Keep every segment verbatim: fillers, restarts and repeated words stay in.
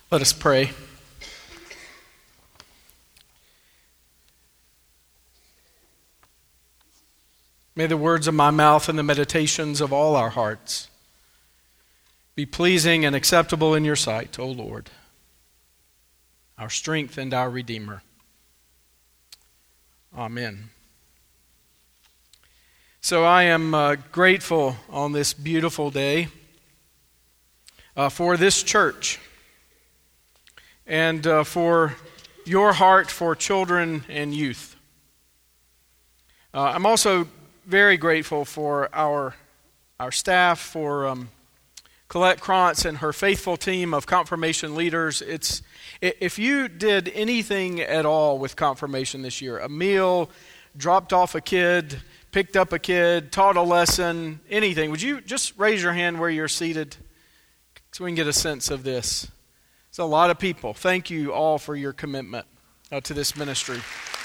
Let us pray. May the words of my mouth and the meditations of all our hearts be pleasing and acceptable in your sight, O Lord, our strength and our Redeemer. Amen. So I am uh, grateful on this beautiful day uh, for this church and uh, for your heart for children and youth. Uh, I'm also very grateful for our our staff, for um, Colette Krantz and her faithful team of confirmation leaders. It's if you did anything at all with confirmation this year, a meal, dropped off a kid, picked up a kid, taught a lesson, anything, would you just raise your hand where you're seated so we can get a sense of this? It's a lot of people. Thank you all for your commitment uh, to this ministry.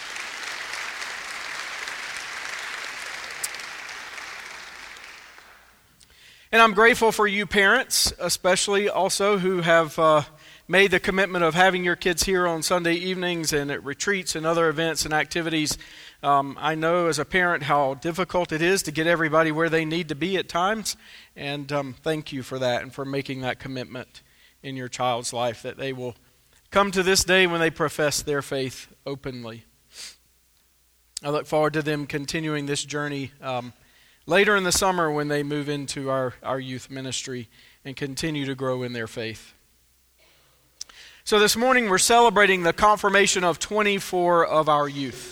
And I'm grateful for you parents, especially also who have uh, made the commitment of having your kids here on Sunday evenings and at retreats and other events and activities. Um, I know as a parent how difficult it is to get everybody where they need to be at times, and um, thank you for that and for making that commitment in your child's life, that they will come to this day when they profess their faith openly. I look forward to them continuing this journey um, later in the summer when they move into our, our youth ministry and continue to grow in their faith. So this morning we're celebrating the confirmation of twenty-four of our youth.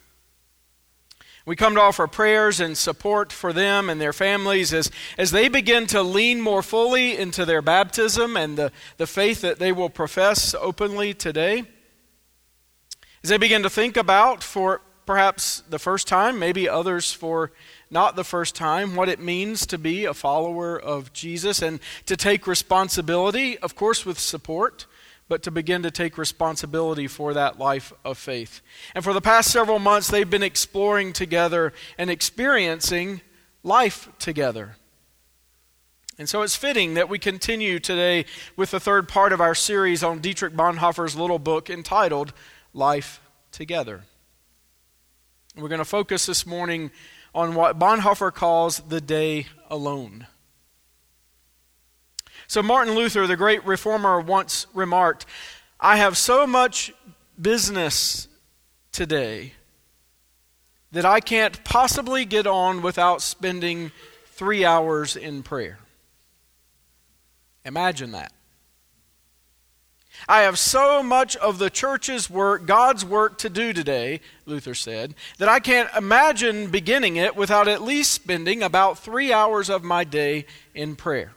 We come to offer prayers and support for them and their families as, as they begin to lean more fully into their baptism and the, the faith that they will profess openly today. As they begin to think about, for perhaps the first time, maybe others for not the first time, what it means to be a follower of Jesus and to take responsibility, of course with support, but to begin to take responsibility for that life of faith. And for the past several months, they've been exploring together and experiencing life together. And so it's fitting that we continue today with the third part of our series on Dietrich Bonhoeffer's little book entitled Life Together. We're going to focus this morning on what Bonhoeffer calls the day alone. So Martin Luther, the great reformer, once remarked, "I have so much business today that I can't possibly get on without spending three hours in prayer." Imagine that. "I have so much of the church's work, God's work to do today," Luther said, "that I can't imagine beginning it without at least spending about three hours of my day in prayer."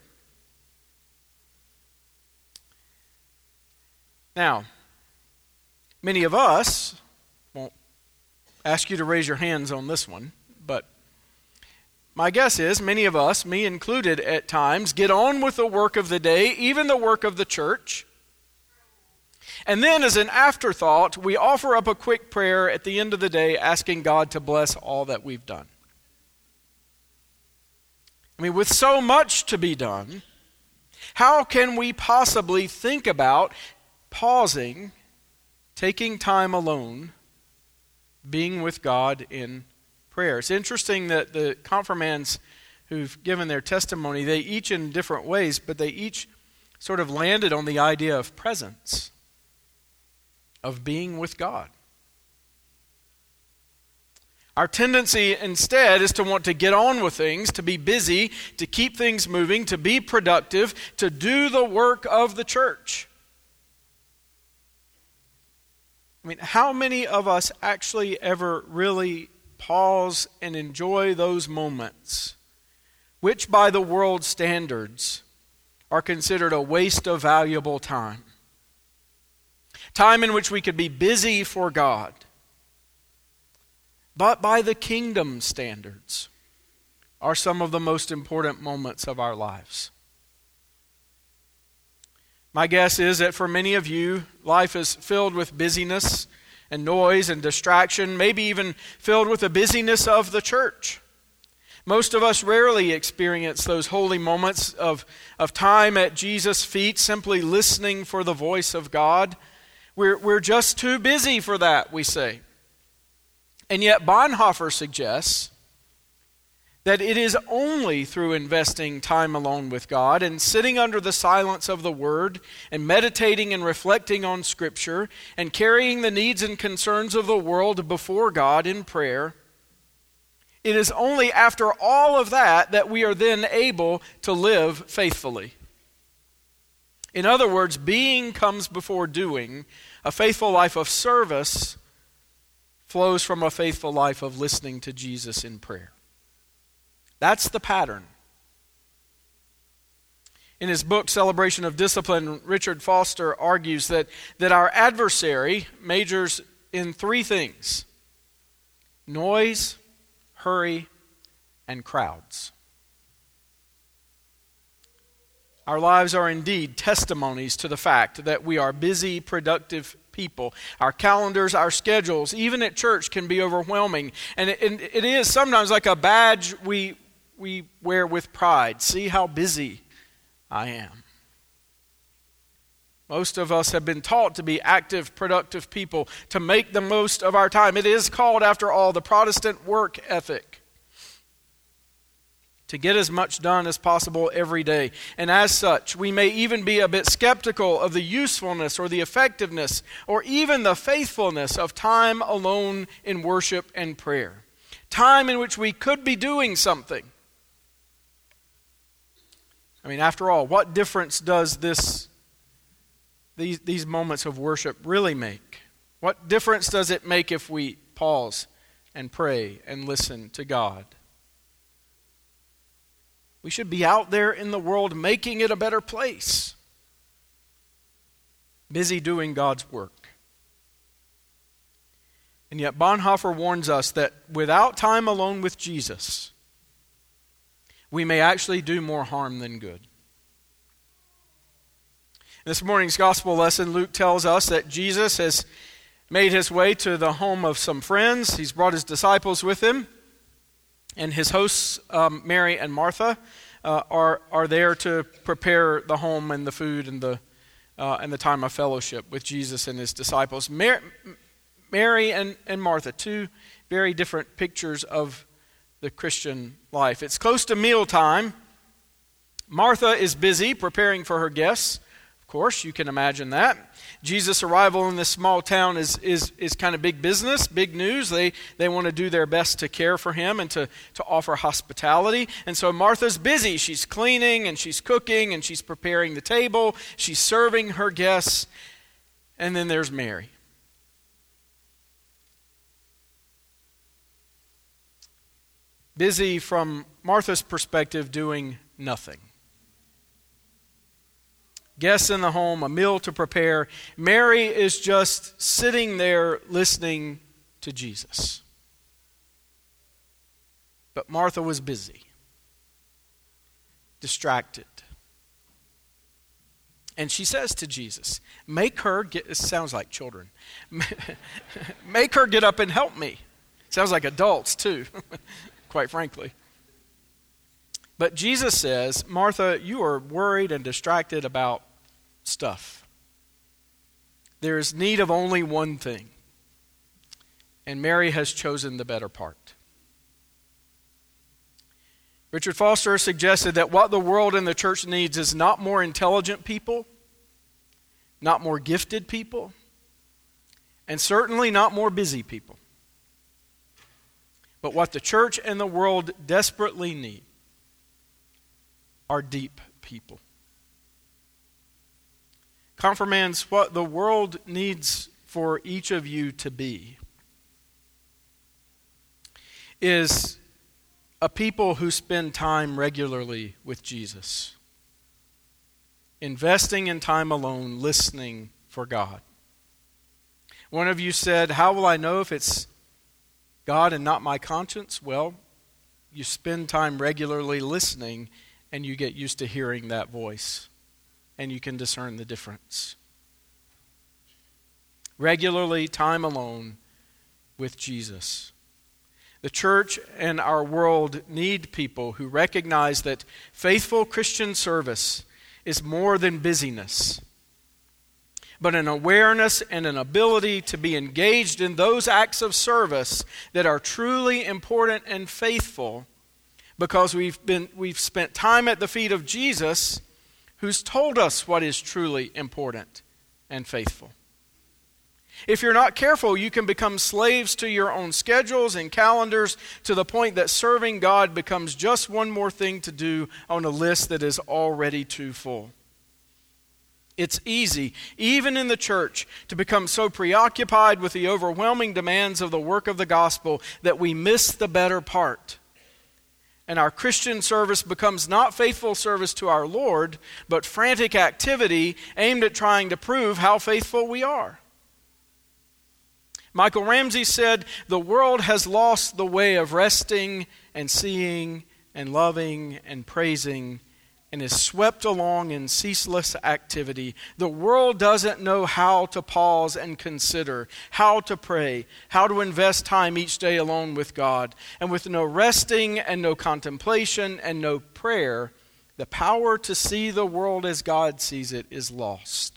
Now, many of us, won't ask you to raise your hands on this one, but my guess is many of us, me included at times, get on with the work of the day, even the work of the church, and then as an afterthought, we offer up a quick prayer at the end of the day asking God to bless all that we've done. I mean, with so much to be done, how can we possibly think about pausing, taking time alone, being with God in prayer? It's interesting that the confirmands who've given their testimony, they each in different ways, but they each sort of landed on the idea of presence, of being with God. Our tendency instead is to want to get on with things, to be busy, to keep things moving, to be productive, to do the work of the church. I mean, how many of us actually ever really pause and enjoy those moments, which by the world's standards are considered a waste of valuable time? Time in which we could be busy for God, but by the kingdom standards are some of the most important moments of our lives. My guess is that for many of you, life is filled with busyness and noise and distraction, maybe even filled with the busyness of the church. Most of us rarely experience those holy moments of, of time at Jesus' feet, simply listening for the voice of God. We're, we're just too busy for that, we say. And yet Bonhoeffer suggests that it is only through investing time alone with God and sitting under the silence of the Word and meditating and reflecting on Scripture and carrying the needs and concerns of the world before God in prayer. It is only after all of that that we are then able to live faithfully. In other words, being comes before doing. A faithful life of service flows from a faithful life of listening to Jesus in prayer. That's the pattern. In his book, Celebration of Discipline, Richard Foster argues that, that our adversary majors in three things: noise, hurry, and crowds. Our lives are indeed testimonies to the fact that we are busy, productive people. Our calendars, our schedules, even at church, can be overwhelming. And it, and it is sometimes like a badge we, we wear with pride. See how busy I am. Most of us have been taught to be active, productive people, to make the most of our time. It is called, after all, the Protestant work ethic. To get as much done as possible every day. And as such, we may even be a bit skeptical of the usefulness or the effectiveness or even the faithfulness of time alone in worship and prayer. Time in which we could be doing something. I mean, after all, what difference does this These, these moments of worship really make? What difference does it make if we pause and pray and listen to God? We should be out there in the world making it a better place. Busy doing God's work. And yet Bonhoeffer warns us that without time alone with Jesus, we may actually do more harm than good. In this morning's gospel lesson, Luke tells us that Jesus has made his way to the home of some friends. He's brought his disciples with him. And his hosts, um, Mary and Martha, uh, are, are there to prepare the home and the food and the, uh, and the time of fellowship with Jesus and his disciples. Mary, Mary and, and Martha, two very different pictures of the Christian life. It's close to mealtime. Martha is busy preparing for her guests. Of course, you can imagine that. Jesus' arrival in this small town is is is kind of big business, big news. They they want to do their best to care for him and to, to offer hospitality. And so Martha's busy. She's cleaning and she's cooking and she's preparing the table. She's serving her guests. And then there's Mary. Busy from Martha's perspective, doing nothing. Guests in the home, a meal to prepare. Mary is just sitting there listening to Jesus. But Martha was busy, distracted. And she says to Jesus, make her get, it sounds like children, make her get up and help me. Sounds like adults too, quite frankly. But Jesus says, Martha, you are worried and distracted about stuff. There is need of only one thing. And Mary has chosen the better part. Richard Foster suggested that what the world and the church needs is not more intelligent people, not more gifted people, and certainly not more busy people. But what the church and the world desperately need are deep people. Confirmands, what the world needs for each of you to be is a people who spend time regularly with Jesus, investing in time alone, listening for God. One of you said, how will I know if it's God and not my conscience? Well, you spend time regularly listening and you get used to hearing that voice and you can discern the difference. Regularly, time alone with Jesus. The church and our world need people who recognize that faithful Christian service is more than busyness, but an awareness and an ability to be engaged in those acts of service that are truly important and faithful because we've been we've spent time at the feet of Jesus, who's told us what is truly important and faithful. If you're not careful, you can become slaves to your own schedules and calendars to the point that serving God becomes just one more thing to do on a list that is already too full. It's easy, even in the church, to become so preoccupied with the overwhelming demands of the work of the gospel that we miss the better part. And our Christian service becomes not faithful service to our Lord, but frantic activity aimed at trying to prove how faithful we are. Michael Ramsey said, "The world has lost the way of resting and seeing and loving and praising and is swept along in ceaseless activity. The world doesn't know how to pause and consider, how to pray, how to invest time each day alone with God. And with no resting and no contemplation and no prayer, the power to see the world as God sees it is lost.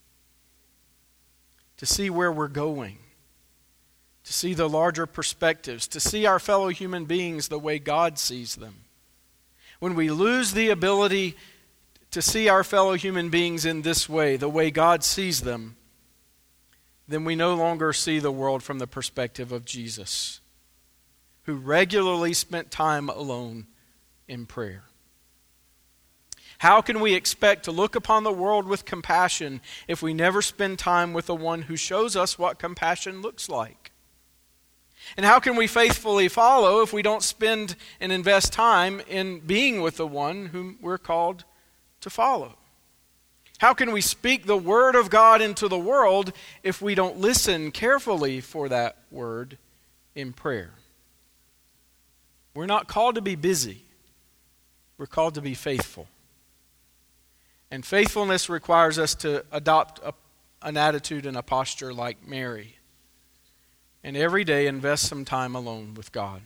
To see where we're going, to see the larger perspectives, to see our fellow human beings the way God sees them. When we lose the ability to see our fellow human beings in this way, the way God sees them, then we no longer see the world from the perspective of Jesus, who regularly spent time alone in prayer. How can we expect to look upon the world with compassion if we never spend time with the one who shows us what compassion looks like? And how can we faithfully follow if we don't spend and invest time in being with the one whom we're called to follow? How can we speak the word of God into the world if we don't listen carefully for that word in prayer? We're not called to be busy. We're called to be faithful. And faithfulness requires us to adopt a, an attitude and a posture like Mary. And every day invest some time alone with God.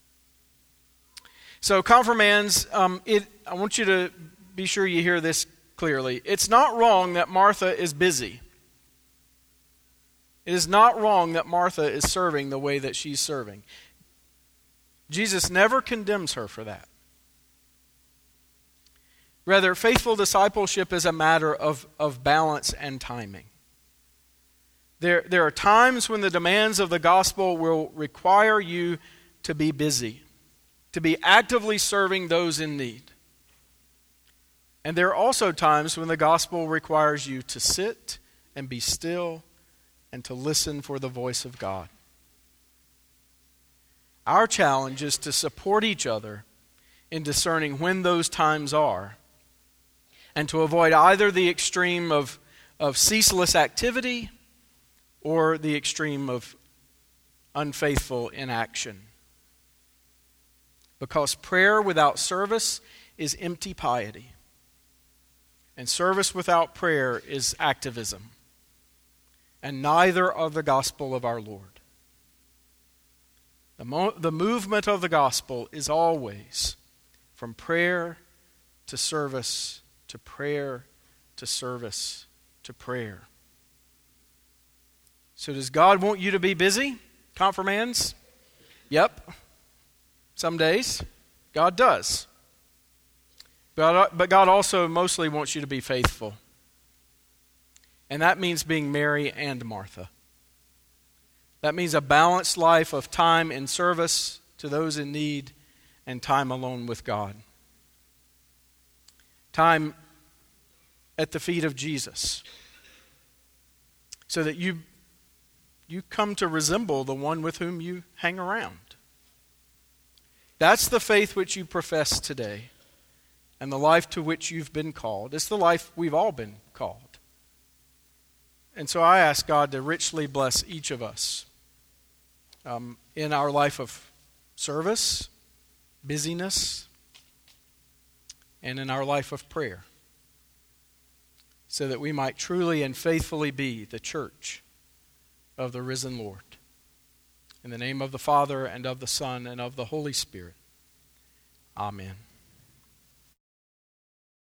So confirmands, um, it, I want you to be sure you hear this clearly. It's not wrong that Martha is busy. It is not wrong that Martha is serving the way that she's serving. Jesus never condemns her for that. Rather, faithful discipleship is a matter of, of balance and timing. There, there are times when the demands of the gospel will require you to be busy, to be actively serving those in need. And there are also times when the gospel requires you to sit and be still and to listen for the voice of God. Our challenge is to support each other in discerning when those times are and to avoid either the extreme of, of ceaseless activity or the extreme of unfaithful inaction. Because prayer without service is empty piety. And service without prayer is activism. And neither are the gospel of our Lord. The, mo- the movement of the gospel is always from prayer to service to prayer to service to prayer. So does God want you to be busy, confirmands? Yep. Some days, God does. But, but God also mostly wants you to be faithful. And that means being Mary and Martha. That means a balanced life of time in service to those in need and time alone with God. Time at the feet of Jesus. So that you You come to resemble the one with whom you hang around. That's the faith which you profess today and the life to which you've been called. It's the life we've all been called. And so I ask God to richly bless each of us um, in our life of service, busyness, and in our life of prayer, so that we might truly and faithfully be the church of the risen Lord. In the name of the Father, and of the Son, and of the Holy Spirit. Amen.